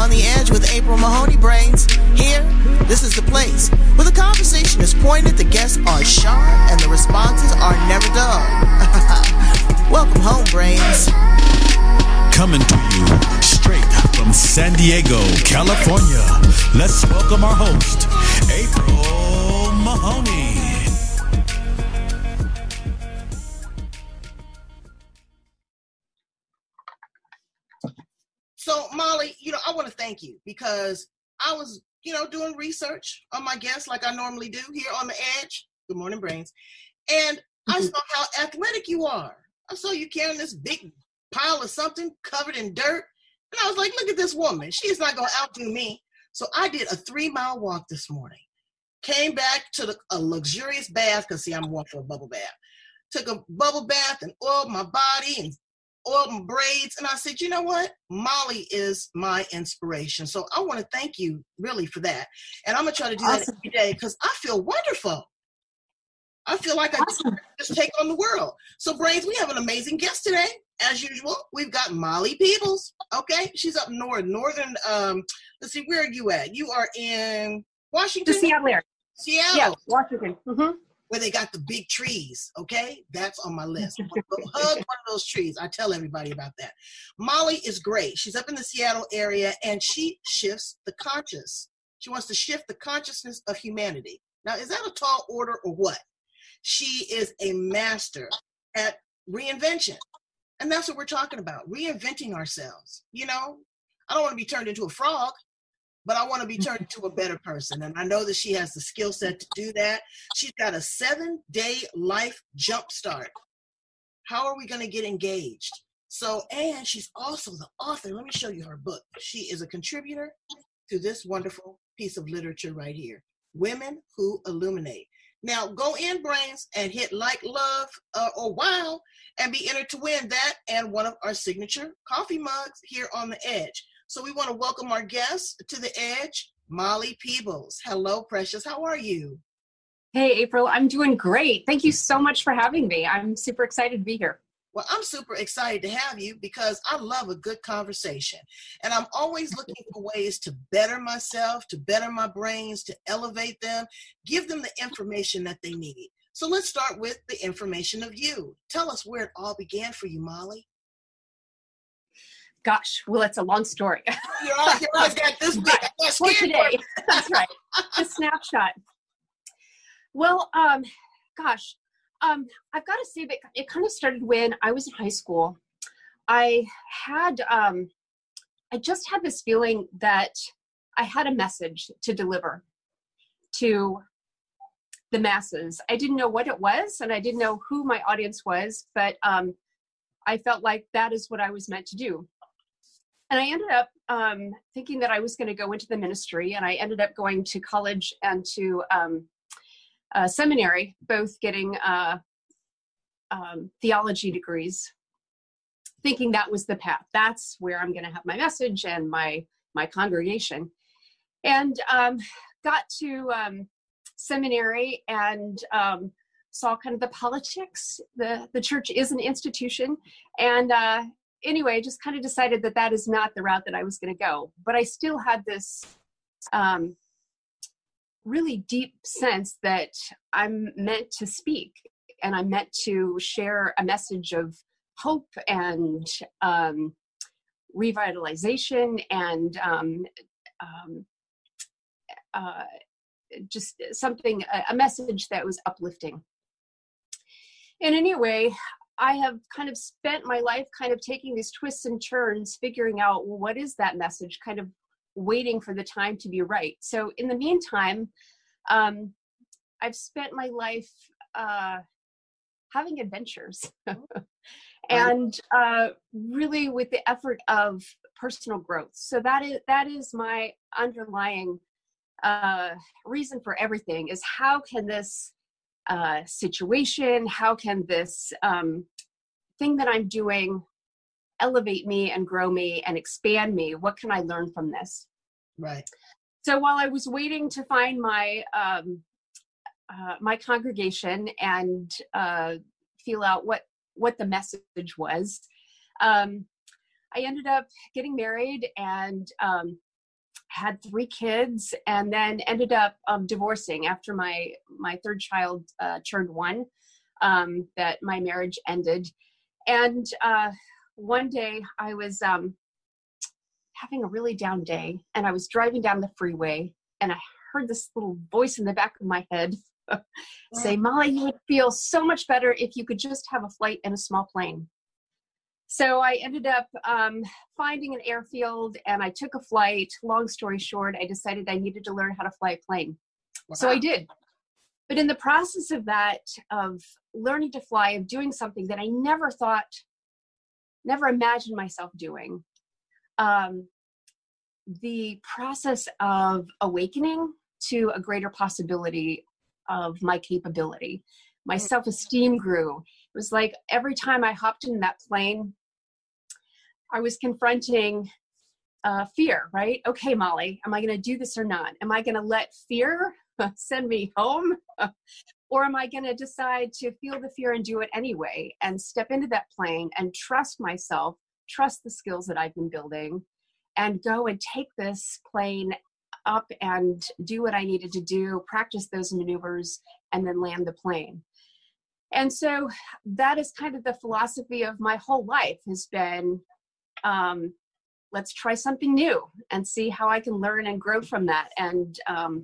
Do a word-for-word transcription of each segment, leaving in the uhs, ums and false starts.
on the Edge with April Mahoney Brains. Here, this is the place where the conversation is pointed, the guests are sharp, and the responses are never dull. Welcome home, Brains. Coming to you straight from San Diego, California. Let's welcome our host, April Mahoney. So, Molly, you know, I want to thank you because I was, you know, doing research on my guests like I normally do here on the Edge. Good morning, Brains. And I saw how athletic you are. I saw you carrying this big pile of something covered in dirt. And I was like, look at this woman. She is not going to outdo me. So I did a three-mile walk this morning. Came back to the, a luxurious bath because, see, I'm going for a bubble bath. Took a bubble bath and oiled my body and oiled my braids. And I said, you know what? Molly is my inspiration. So I want to thank you really for that. And I'm going to try to do awesome. that every day because I feel wonderful. I feel like I awesome. just take on the world. So, Brains, we have an amazing guest today. As usual, we've got Molly Peebles. Okay, she's up north, northern. Um, let's see, where are you at? You are in Washington. The Seattle area. Seattle. Yeah, Washington. Mm-hmm. Where they got the big trees. Okay, that's on my list. Hug one of those trees. I tell everybody about that. Molly is great. She's up in the Seattle area, and she shifts the conscious. She wants to shift the consciousness of humanity. Now, is that a tall order or what? She is a master at reinvention. And that's what we're talking about, reinventing ourselves. You know, I don't want to be turned into a frog, but I want to be turned into a better person. And I know that she has the skill set to do that. She's got a seven-day life jump start. How are we going to get engaged? So, and she's also the author. Let me show you her book. She is a contributor to this wonderful piece of literature right here, Women Who Illuminate. Now, go in, Brains, and hit like, love, uh, or wow, and be entered to win that and one of our signature coffee mugs here on the Edge. So we want to welcome our guest to the Edge, Molly Peebles. Hello, precious. How are you? Hey, April. I'm doing great. Thank you so much for having me. I'm super excited to be here. Well, I'm super excited to have you because I love a good conversation. And I'm always looking for ways to better myself, to better my brains, to elevate them, give them the information that they need. So let's start with the information of you. Tell us where it all began for you, Molly. Gosh, well, it's a long story. Your eyes, your eyes got this big. Right. For today. That's right. A snapshot. Well, um, gosh. Um, I've got to say that it kind of started when I was in high school. I had, um, I just had this feeling that I had a message to deliver to the masses. I didn't know what it was, and I didn't know who my audience was, but um, I felt like that is what I was meant to do. And I ended up um, thinking that I was going to go into the ministry, and I ended up going to college and to um, Uh, seminary, both getting uh, um, theology degrees, thinking that was the path. That's where I'm going to have my message and my my congregation. And um, got to um, seminary and um, saw kind of the politics. The, the church is an institution. And uh, anyway, just kind of decided that that is not the route that I was going to go. But I still had this um, really deep sense that I'm meant to speak and I'm meant to share a message of hope and um, revitalization and um, um, uh, just something, a message that was uplifting. And anyway, I have kind of spent my life kind of taking these twists and turns, figuring out, well, what is that message, kind of waiting for the time to be right. So in the meantime, um, I've spent my life uh, having adventures and uh, really with the effort of personal growth. So that is, that is my underlying uh, reason for everything is how can this uh, situation, how can this um, thing that I'm doing elevate me and grow me and expand me? What can I learn from this? Right. So while I was waiting to find my um, uh, my congregation and uh, feel out what what the message was, um, I ended up getting married and um, had three kids, and then ended up um, divorcing after my my third child uh, turned one. Um, that my marriage ended, and uh, one day I was um, having a really down day, and I was driving down the freeway, and I heard this little voice in the back of my head say, "Molly, you would feel so much better if you could just have a flight in a small plane." So I ended up um, finding an airfield, and I took a flight. Long story short, I decided I needed to learn how to fly a plane. Wow. So I did. But in the process of that, of learning to fly, of doing something that I never thought, never imagined myself doing, um, the process of awakening to a greater possibility of my capability, my self-esteem grew. It was like every time I hopped in that plane, I was confronting uh, fear, right? Okay, Molly, am I going to do this or not? Am I going to let fear send me home? Or am I going to decide to feel the fear and do it anyway and step into that plane and trust myself, trust the skills that I've been building, and go and take this plane up and do what I needed to do, practice those maneuvers, and then land the plane. And so that is kind of the philosophy of my whole life, has been, um, let's try something new and see how I can learn and grow from that. And, um,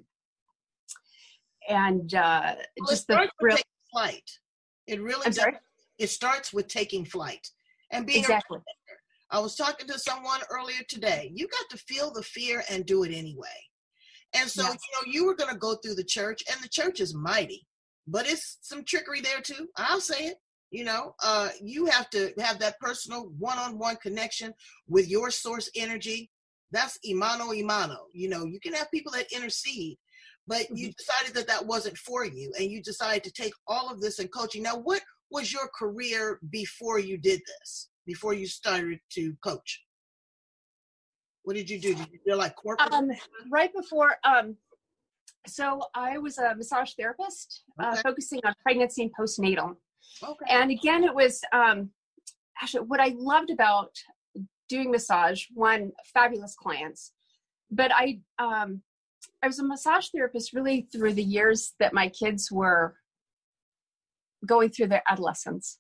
and uh, well, just the thrill. Flight. It really I'm does. sorry? It starts with taking flight and being exactly. a I was talking to someone earlier today. You got to feel the fear and do it anyway. And so, yes. you know, you were going to go through the church, and the church is mighty, but it's some trickery there too. I'll say it. You know, uh, you have to have that personal one-on-one connection with your source energy. That's imano imano. You know, you can have people that intercede, but mm-hmm. you decided that that wasn't for you, and you decided to take all of this in coaching. Now, what was your career before you did this, before you started to coach? What did you do? Did you do like corporate? Um, right before, um, so I was a massage therapist, okay. uh, focusing on pregnancy and postnatal. Okay. And again, it was, um, actually what I loved about doing massage, one, fabulous clients, but I, um, I was a massage therapist really through the years that my kids were going through their adolescence.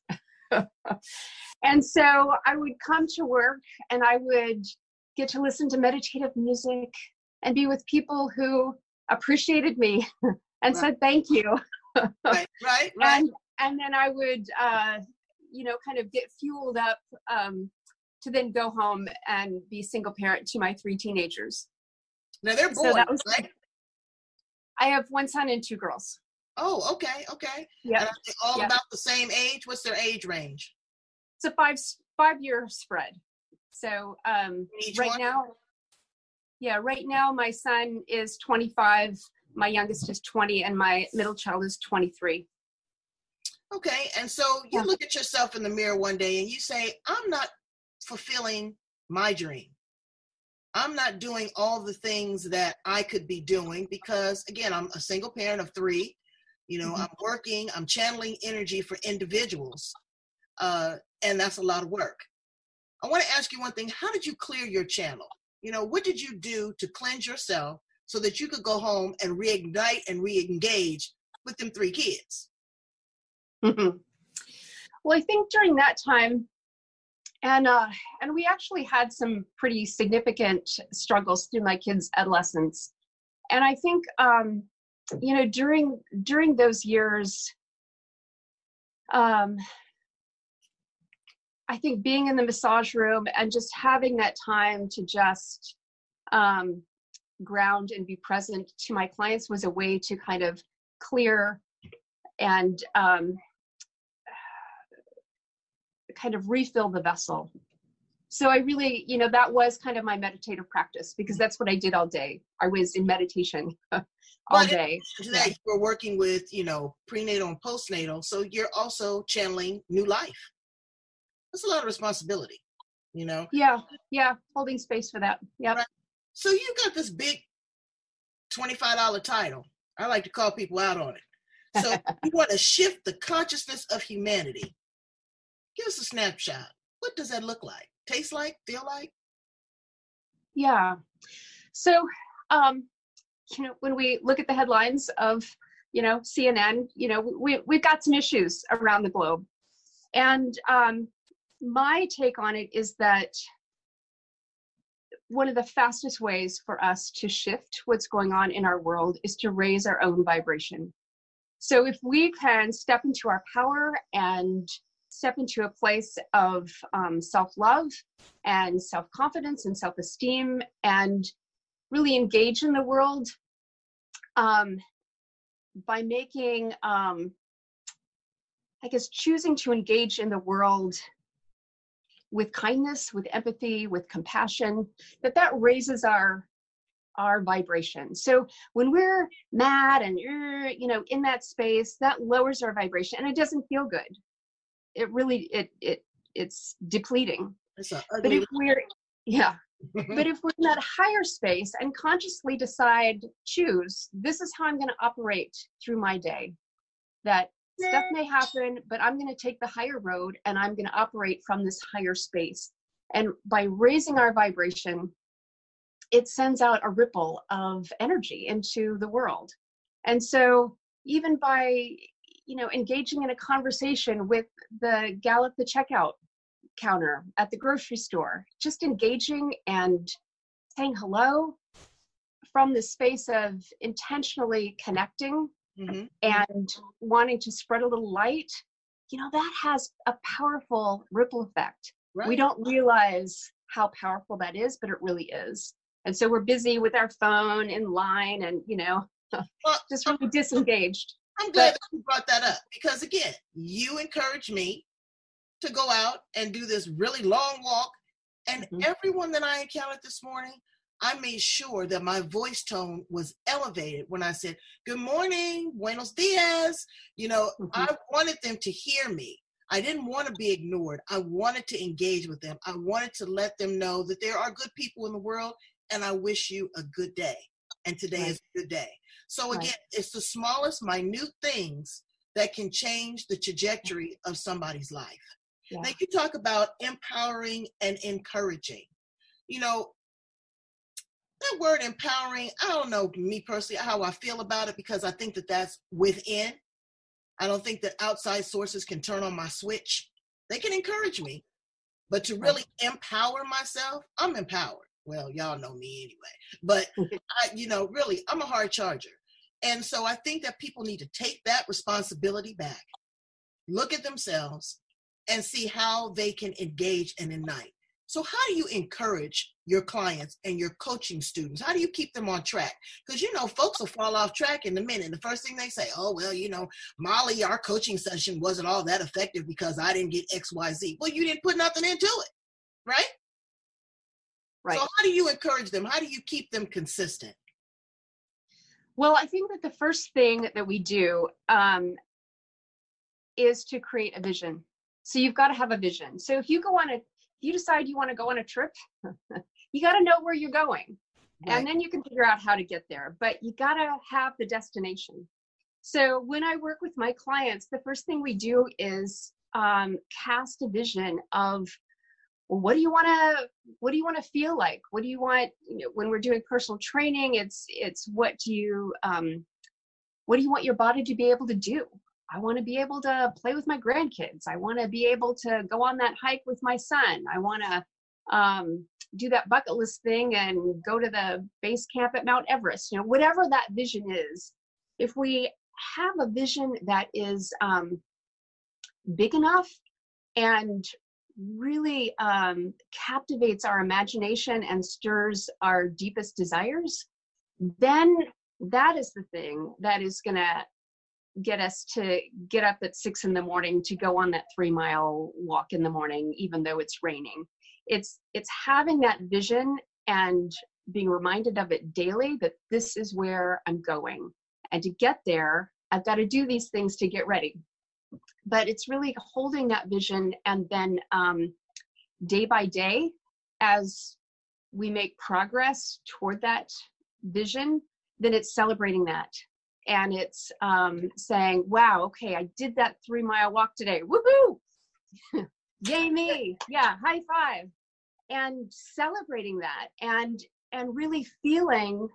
And so I would come to work, and I would get to listen to meditative music and be with people who appreciated me and right. said thank you. Right, right, right. And and then I would, uh, you know, kind of get fueled up um, to then go home and be single parent to my three teenagers. Now they're boys, so that was, right? I have one son and two girls. Oh, okay, okay. Yeah. And are they all yep. about the same age? What's their age range? It's a five five year spread. So um, right one? now, yeah, right now my son is twenty-five, my youngest is twenty, and my middle child is twenty-three. Okay, and so you yeah. look at yourself in the mirror one day and you say, I'm not fulfilling my dream. I'm not doing all the things that I could be doing because, again, I'm a single parent of three. You know, mm-hmm. I'm working, I'm channeling energy for individuals, uh, and that's a lot of work. I want to ask you one thing. How did you clear your channel? You know, what did you do to cleanse yourself so that you could go home and reignite and re-engage with them three kids? Mm-hmm. Well, I think during that time, and uh, and we actually had some pretty significant struggles through my kids' adolescence. And I think, um, you know, during during those years, um, I think being in the massage room and just having that time to just um, ground and be present to my clients was a way to kind of clear and um, kind of refill the vessel. So I really, you know, that was kind of my meditative practice because that's what I did all day. I was in meditation all but day. Today yeah. You're working with, you know, prenatal and postnatal. So you're also channeling new life. That's a lot of responsibility, you know? Yeah, yeah, holding space for that. Yeah. Right. So you got this big twenty-five dollar title. I like to call people out on it. So you want to shift the consciousness of humanity. Give us a snapshot. What does that look like? Taste like? Feel like? Yeah. So, um, you know, when we look at the headlines of, you know, C N N, you know, we, we've got some issues around the globe. And um, my take on it is that one of the fastest ways for us to shift what's going on in our world is to raise our own vibration. So if we can step into our power and step into a place of um, self-love and self-confidence and self-esteem and really engage in the world um, by making, um, I guess, choosing to engage in the world with kindness, with empathy, with compassion, that that raises our our vibration. So when we're mad and you know in that space, that lowers our vibration, and it doesn't feel good. It really it it it's depleting. It's an But ugly. if we're yeah, but if we're in that higher space and consciously decide, choose, this is how I'm going to operate through my day. That stuff may happen, but I'm going to take the higher road and I'm going to operate from this higher space. And by raising our vibration, it sends out a ripple of energy into the world. And so even by, you know, engaging in a conversation with the gal at the checkout counter at the grocery store, just engaging and saying hello from the space of intentionally connecting mm-hmm. and wanting to spread a little light, you know, that has a powerful ripple effect. Right. We don't realize how powerful that is, but it really is. And so we're busy with our phone in line and, you know, well, just really disengaged. I'm glad but, that you brought that up because, again, you encouraged me to go out and do this really long walk. And mm-hmm. everyone that I encountered this morning, I made sure that my voice tone was elevated when I said, good morning, buenos dias. You know, mm-hmm. I wanted them to hear me. I didn't want to be ignored. I wanted to engage with them. I wanted to let them know that there are good people in the world, and I wish you a good day. And today right. is a good day. So again, right. it's the smallest, minute things that can change the trajectory of somebody's life. Yeah. Now you talk about empowering and encouraging. You know, that word empowering, I don't know, me personally, how I feel about it, because I think that that's within. I don't think that outside sources can turn on my switch. They can encourage me, but to really right. empower myself, I'm empowered. Well, y'all know me anyway, but I, you know, really, I'm a hard charger. And so I think that people need to take that responsibility back, look at themselves, and see how they can engage and ignite. So how do you encourage your clients and your coaching students? How do you keep them on track? Because, you know, folks will fall off track in a minute. The first thing they say, oh, well, you know, Molly, our coaching session wasn't all that effective because I didn't get X, Y, Z. Well, you didn't put nothing into it, right? Right. So how do you encourage them? How do you keep them consistent? Well, I think that the first thing that we do um, is to create a vision. So you've got to have a vision. So if you go on a, if you decide you want to go on a trip, you got to know where you're going. Right. And then you can figure out how to get there. But you got to have the destination. So when I work with my clients, the first thing we do is um, cast a vision of, well, what do you want to, what do you want to feel like? What do you want, you know, when we're doing personal training, it's, it's what do you, um, what do you want your body to be able to do? I want to be able to play with my grandkids. I want to be able to go on that hike with my son. I want to um, do that bucket list thing and go to the base camp at Mount Everest. You know, whatever that vision is, if we have a vision that is um, big enough and really um, captivates our imagination and stirs our deepest desires, then that is the thing that is going to get us to get up at six in the morning to go on that three mile walk in the morning, even though it's raining. It's, it's having that vision and being reminded of it daily, that this is where I'm going. And to get there, I've got to do these things to get ready. But it's really holding that vision, and then um, day by day, as we make progress toward that vision, then it's celebrating that. And it's um, saying, wow, okay, I did that three mile walk today. Woohoo! Yay me. Yeah, high five. And celebrating that and and really feeling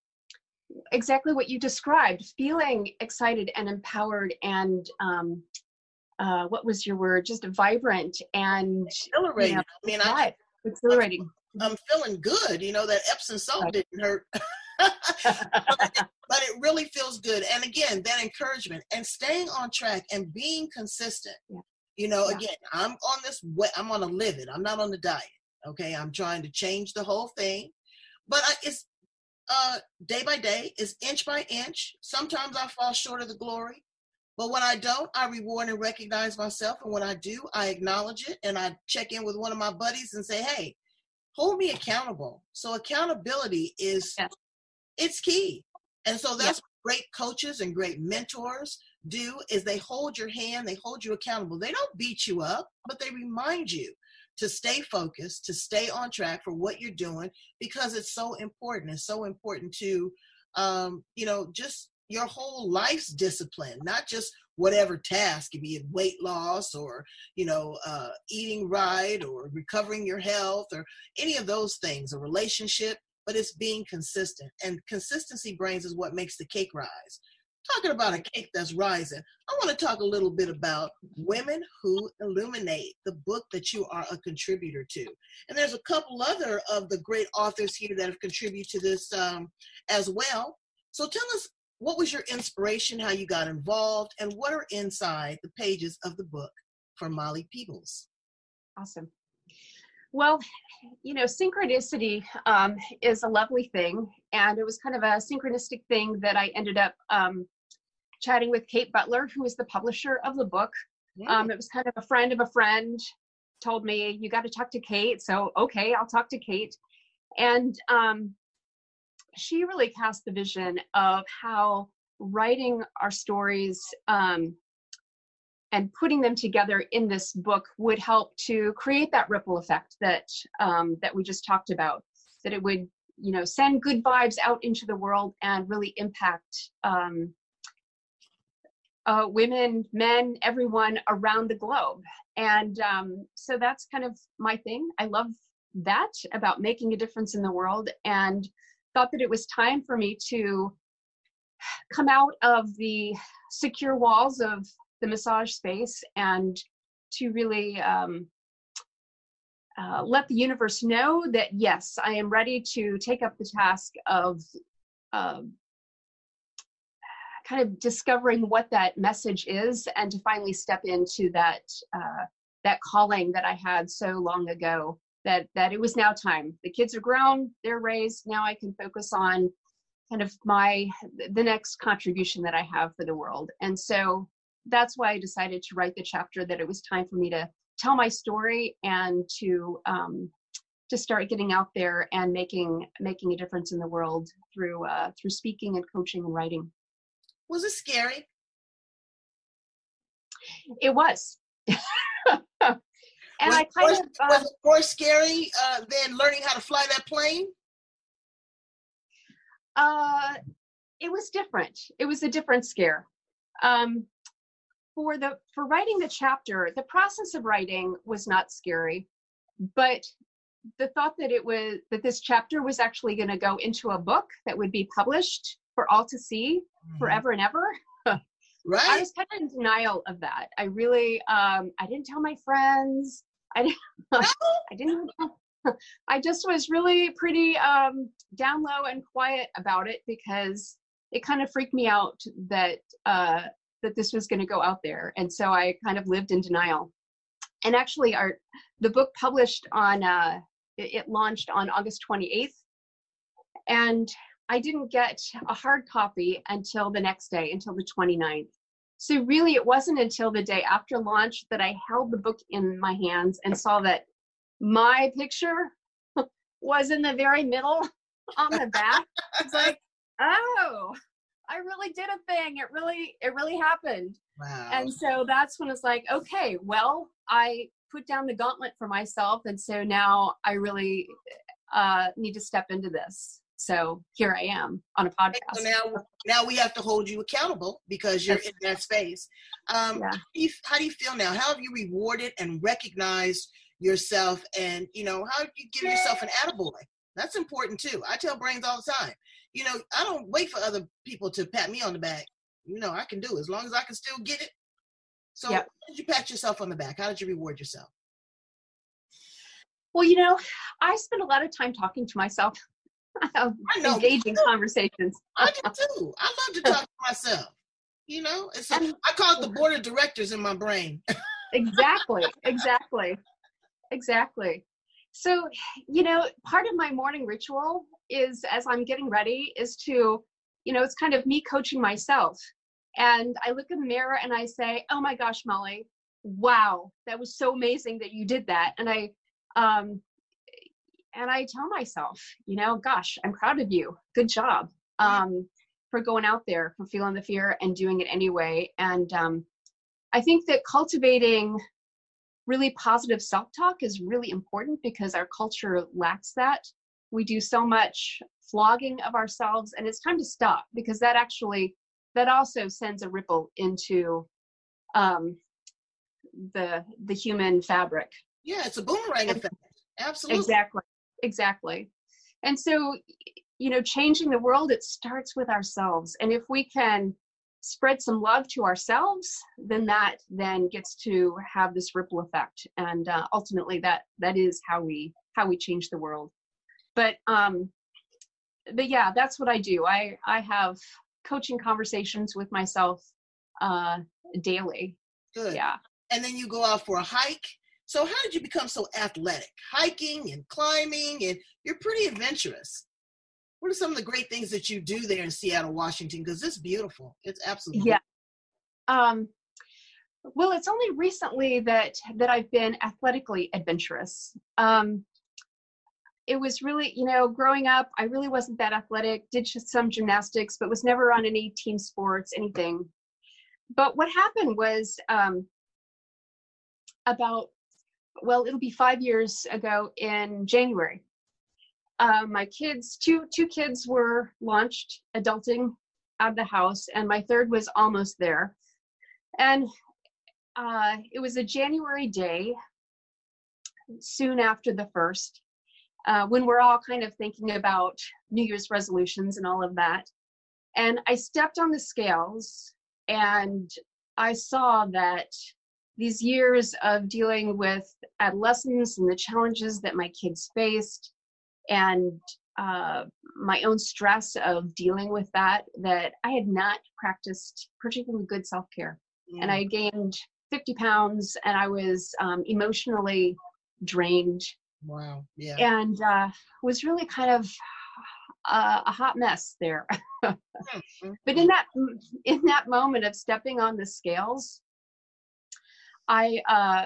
exactly what you described, feeling excited and empowered and um, uh, what was your word? Just vibrant and exhilarating. You know, I mean, right. I, exhilarating. I'm, I'm feeling good. You know, that Epsom salt right. didn't hurt. but, it, but it really feels good. And again, that encouragement and staying on track and being consistent. Yeah. You know, yeah. again, I'm on this way. I'm on a live it. I'm not on the diet. Okay. I'm trying to change the whole thing, but I, it's uh, day by day, it's inch by inch. Sometimes I fall short of the glory, but when I don't, I reward and recognize myself. And when I do, I acknowledge it. And I check in with one of my buddies and say, hey, hold me accountable. So accountability is, yeah. it's key. And so that's yeah. what great coaches and great mentors do, is they hold your hand, they hold you accountable. They don't beat you up, but they remind you to stay focused, to stay on track for what you're doing, because it's so important. It's so important to, um, you know, just your whole life's discipline, not just whatever task, be it weight loss or, you know, uh, eating right or recovering your health or any of those things, a relationship, but it's being consistent. And consistency, brains, is what makes the cake rise. Talking about a cake that's rising, I want to talk a little bit about Women Who Illuminate, the book that you are a contributor to. And there's a couple other of the great authors here that have contributed to this um, as well. So tell us, what was your inspiration, how you got involved, and what are inside the pages of the book for Molly Peebles? Awesome. Well, you know, synchronicity um, is a lovely thing. And it was kind of a synchronistic thing that I ended up um, chatting with Kate Butler, who is the publisher of the book. Yeah. Um, it was kind of a friend of a friend told me, you got to talk to Kate. So, okay, I'll talk to Kate. And um, she really cast the vision of how writing our stories um, and putting them together in this book would help to create that ripple effect that um, that we just talked about, that it would, you know, send good vibes out into the world and really impact um, uh, women, men, everyone around the globe. And um, so that's kind of my thing. I love that about making a difference in the world, and thought that it was time for me to come out of the secure walls of the massage space and to really um, uh, let the universe know that, yes, I am ready to take up the task of uh, kind of discovering what that message is, and to finally step into that uh, that calling that I had so long ago, that that it was now time. The kids are grown, they're raised, now I can focus on kind of my, the next contribution that I have for the world. And so that's why I decided to write the chapter, that it was time for me to tell my story and to um, to start getting out there and making making a difference in the world through uh, through speaking and coaching and writing. Was it scary? It was. And was, I kind was, of uh, was it more scary uh, than learning how to fly that plane? Uh, it was different. It was a different scare. Um, for the for writing the chapter, the process of writing was not scary, but the thought that it was that this chapter was actually going to go into a book that would be published for all to see mm-hmm. forever and ever. Right. I was kind of in denial of that. I really, um, I didn't tell my friends. I didn't. No. I didn't. I just was really pretty um, down low and quiet about it, because it kind of freaked me out that uh, that this was going to go out there, and so I kind of lived in denial. And actually, our the book published on uh, it, it launched on August twenty-eighth, and I didn't get a hard copy until the next day, until the twenty-ninth. So really, it wasn't until the day after launch that I held the book in my hands and saw that my picture was in the very middle on the back. It's like, oh, I really did a thing. It really, it really happened. Wow. And so that's when it's like, okay, well, I put down the gauntlet for myself. And so now I really uh, need to step into this. So here I am on a podcast. So now, now we have to hold you accountable because you're in that space. Um, yeah. how, do you, how do you feel now? How have you rewarded and recognized yourself? And, you know, how do you give yourself an attaboy? That's important too. I tell brains all the time, you know, I don't wait for other people to pat me on the back. You know, I can do it as long as I can still get it. So Yep. how did you pat yourself on the back? How did you reward yourself? Well, you know, I spend a lot of time talking to myself. I know. Engaging conversations. I do too. I love to talk to myself. You know, it's a, I call it the board of directors in my brain. Exactly, exactly, exactly. So, you know, part of my morning ritual is, as I'm getting ready, is to, you know, it's kind of me coaching myself. And I look in the mirror and I say, oh my gosh, Molly, wow, that was so amazing that you did that. And I, um, and I tell myself, you know, gosh, I'm proud of you. Good job. Um, for going out there, for feeling the fear and doing it anyway. And um, I think that cultivating really positive self-talk is really important because our culture lacks that. We do so much flogging of ourselves, and it's time to stop, because that actually, that also sends a ripple into um, the the human fabric. Yeah, it's a boomerang effect. Absolutely. Exactly, exactly. And so, you know, changing the world, it starts with ourselves. And if we can spread some love to ourselves, then that then gets to have this ripple effect. And uh, ultimately that, that is how we, how we change the world. But, um, but yeah, that's what I do. I, I have coaching conversations with myself uh, daily. Good. Yeah. And then you go out for a hike. So how did you become so athletic? Hiking and climbing, and you're pretty adventurous. What are some of the great things that you do there in Seattle, Washington? Because it's beautiful. It's absolutely yeah. Um, well, it's only recently that that I've been athletically adventurous. Um, it was really, you know, growing up, I really wasn't that athletic. Did just some gymnastics, but was never on any team sports, anything. But what happened was um, about, well, it'll be five years ago in January. Uh, my kids, two two kids were launched, adulting out of the house, and my third was almost there. And uh, it was a January day, soon after the first, uh, when we're all kind of thinking about New Year's resolutions and all of that. And I stepped on the scales, and I saw that these years of dealing with adolescence and the challenges that my kids faced, and uh, my own stress of dealing with that, that I had not practiced particularly good self-care. Mm. And I gained fifty pounds, and I was um, emotionally drained. Wow. Yeah. And uh, was really kind of uh, a hot mess there. Mm-hmm. But in that, in that moment of stepping on the scales, I, uh,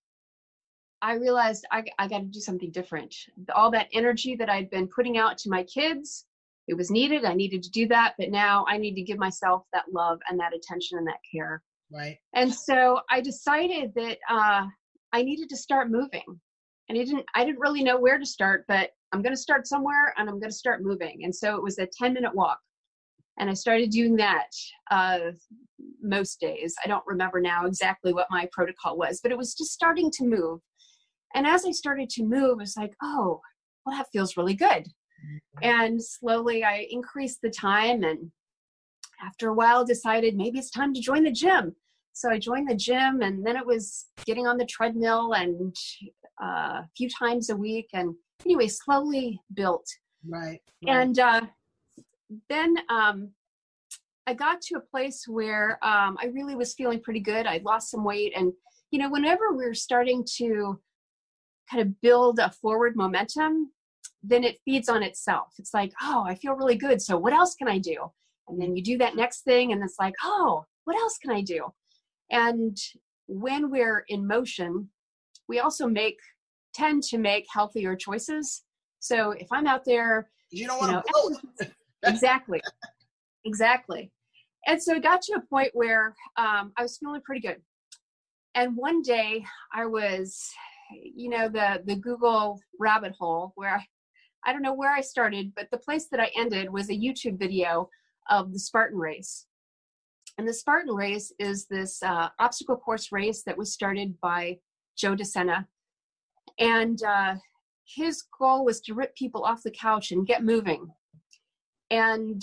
I realized I, I got to do something different. All that energy that I'd been putting out to my kids, it was needed. I needed to do that. But now I need to give myself that love and that attention and that care. Right. And so I decided that uh, I needed to start moving. And I didn't, I didn't really know where to start, but I'm going to start somewhere and I'm going to start moving. And so it was a ten minute walk. And I started doing that uh, most days. I don't remember now exactly what my protocol was, but it was just starting to move. And as I started to move, it's like, oh, well, that feels really good. Mm-hmm. And slowly I increased the time, and after a while decided maybe it's time to join the gym. So I joined the gym, and then it was getting on the treadmill and uh, a few times a week. And anyway, slowly built. Right. right. And uh, then um, I got to a place where um, I really was feeling pretty good. I lost some weight. And, you know, whenever we're starting to kind of build a forward momentum, then it feeds on itself. It's like, oh, I feel really good. So what else can I do? And then you do that next thing, and it's like, oh, what else can I do? And when we're in motion, we also make, tend to make healthier choices. So if I'm out there, you don't want you know, to bloat. Exactly. Exactly. And so it got to a point where um, I was feeling pretty good. And one day I was, you know, the, the Google rabbit hole where I, I don't know where I started, but the place that I ended was a YouTube video of the Spartan race. And the Spartan race is this uh, obstacle course race that was started by Joe DeSena. And uh, his goal was to rip people off the couch and get moving. And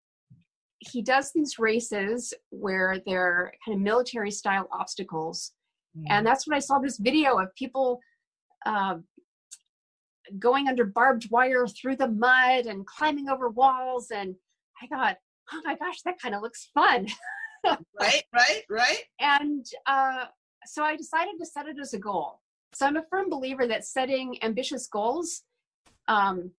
he does these races where they're kind of military style obstacles. Mm. And that's when I saw this video of people uh, going under barbed wire through the mud and climbing over walls. And I thought, oh my gosh, that kind of looks fun. Right, right, right. And uh, so I decided to set it as a goal. So I'm a firm believer that setting ambitious goals um,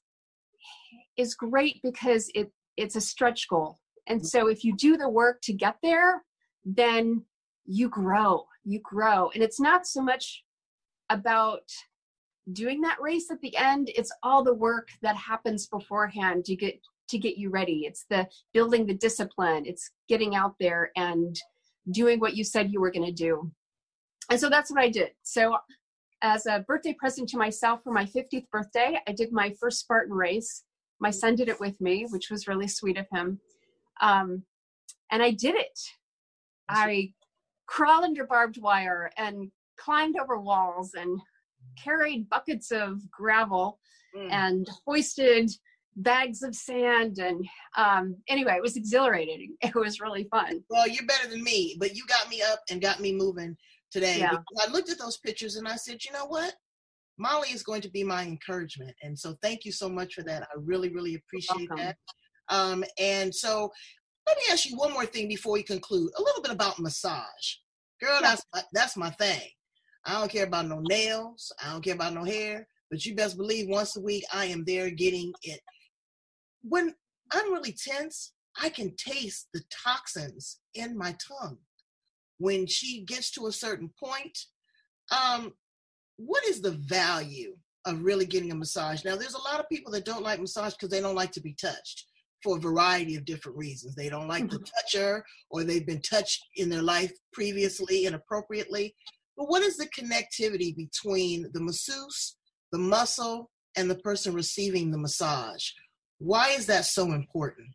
is great because it it's a stretch goal. And so if you do the work to get there, then you grow, you grow. And it's not so much about doing that race at the end. It's all the work that happens beforehand to get to get you ready. It's the building the discipline. It's getting out there and doing what you said you were going to do. And so that's what I did. So as a birthday present to myself for my fiftieth birthday, I did my first Spartan race. My son did it with me, which was really sweet of him. Um, and I did it. I crawled under barbed wire and climbed over walls and carried buckets of gravel mm. and hoisted bags of sand. And um, anyway, it was exhilarating. It was really fun. Well, you're better than me, but you got me up and got me moving today. Yeah. I looked at those pictures and I said, you know what? Molly is going to be my encouragement. And so thank you so much for that. I really, really appreciate that. Um, and so let me ask you one more thing before we conclude. A little bit about massage. Girl, yeah. that's, my, that's my thing. I don't care about no nails. I don't care about no hair. But you best believe once a week I am there getting it. When I'm really tense, I can taste the toxins in my tongue. When she gets to a certain point, um, what is the value of really getting a massage? Now, there's a lot of people that don't like massage because they don't like to be touched for a variety of different reasons. They don't like mm-hmm. the toucher, or they've been touched in their life previously inappropriately. But what is the connectivity between the masseuse, the muscle, and the person receiving the massage? Why is that so important?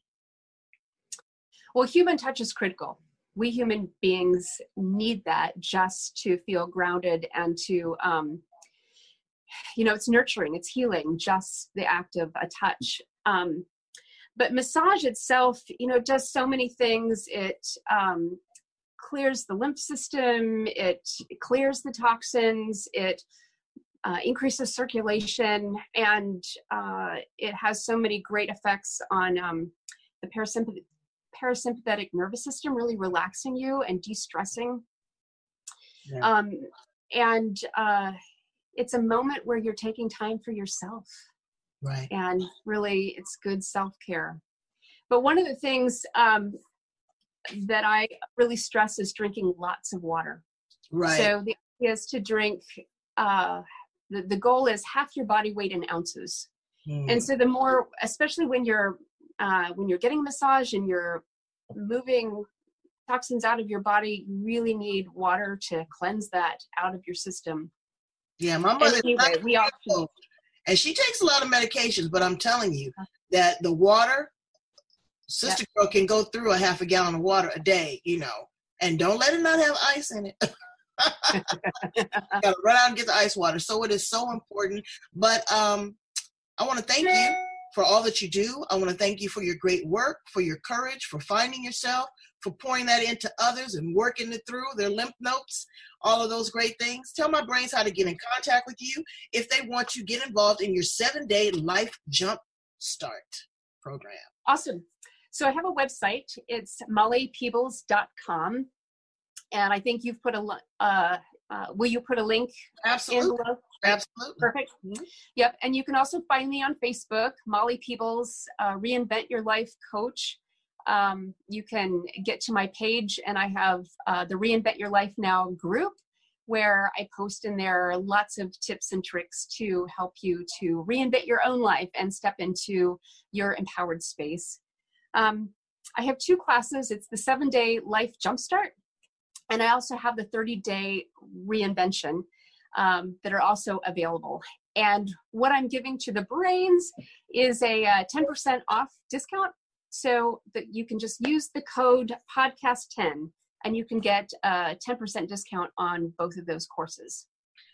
Well, human touch is critical. We human beings need that just to feel grounded and to, um, you know, it's nurturing, it's healing, just the act of a touch. Um, but massage itself, you know, does so many things. It um, clears the lymph system, it clears the toxins, it uh, increases circulation, and uh, it has so many great effects on um, the parasympathetic parasympathetic nervous system, really relaxing you and de-stressing. Yeah. Um, and uh, it's a moment where you're taking time for yourself. Right. And really, it's good self-care. But one of the things um, that I really stress is drinking lots of water. Right. So the idea is to drink, uh, the, the goal is half your body weight in ounces. Mm. And so the more, especially when you're Uh, when you're getting a massage and you're moving toxins out of your body, you really need water to cleanse that out of your system. Yeah, my mother, anyway, we all and she takes a lot of medications, but I'm telling you that the water, Sister yeah. Girl can go through a half a gallon of water a day, you know, and don't let it not have ice in it. Gotta run out and get the ice water. So it is so important. But um, I want to thank you for all that you do. I want to thank you for your great work, for your courage, for finding yourself, for pouring that into others and working it through their lymph nodes, all of those great things. Tell my brains how to get in contact with you if they want to get involved in your seven-day Life Jump Start program. Awesome. So I have a website. It's molly peebles dot com. And I think you've put a, uh, uh, will you put a link? Absolutely. In below? Absolutely. Perfect. Mm-hmm. Yep. And you can also find me on Facebook, Molly Peebles, uh, Reinvent Your Life Coach. Um, you can get to my page, and I have uh, the Reinvent Your Life Now group, where I post in there lots of tips and tricks to help you to reinvent your own life and step into your empowered space. Um, I have two classes. It's the seven-day Life Jumpstart, and I also have the thirty-day Reinvention. Um, that are also available. And what I'm giving to the brains is a uh, ten percent off discount. So that you can just use the code podcast ten and you can get a ten percent discount on both of those courses.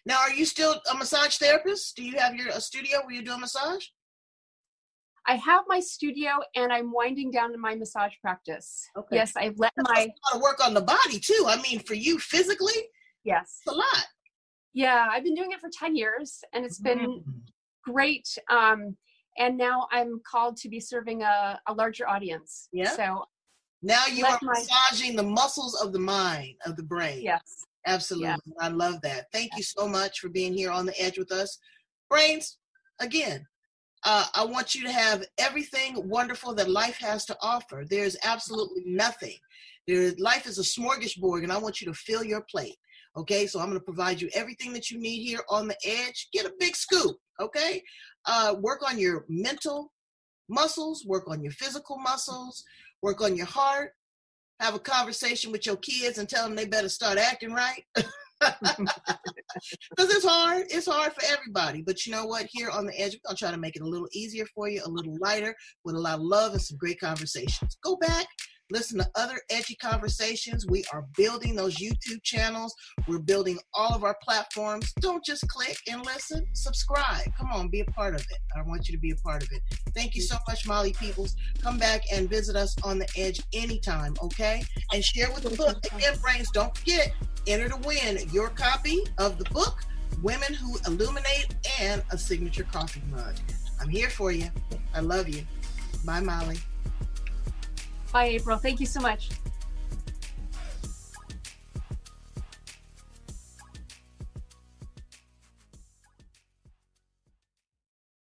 Now, are you still a massage therapist? Do you have your a studio where you do a massage? I have my studio and I'm winding down in my massage practice. Okay. Yes, I've let That's my... a lot of work on the body too. I mean, for you physically, yes, it's a lot. Yeah, I've been doing it for ten years and it's been mm-hmm. great. Um, and now I'm called to be serving a, a larger audience. Yeah. So now you are my... massaging the muscles of the mind, of the brain. Yes. Absolutely. Yes. I love that. Thank you so much for being here on The Edge with us. Brains, again, uh, I want you to have everything wonderful that life has to offer. There's absolutely nothing. There, life is a smorgasbord, and I want you to fill your plate. Okay, so I'm going to provide you everything that you need here on The Edge. Get a big scoop, okay? Uh, work on your mental muscles, work on your physical muscles, work on your heart, have a conversation with your kids and tell them they better start acting right. Because it's hard. It's hard for everybody. But you know what? Here on The Edge, we're going to try to make it a little easier for you, a little lighter, with a lot of love and some great conversations. Go back. Listen to other edgy conversations. We are building those YouTube channels. We're building all of our platforms. Don't just click and listen. Subscribe. Come on, be a part of it. I want you to be a part of it. Thank you so much, Molly Peoples. Come back and visit us on The Edge anytime, okay? And share with the book. Again, Brains, don't forget, enter to win your copy of the book, Women Who Illuminate, and a signature coffee mug. I'm here for you. I love you. Bye, Molly. Bye, April. Thank you so much.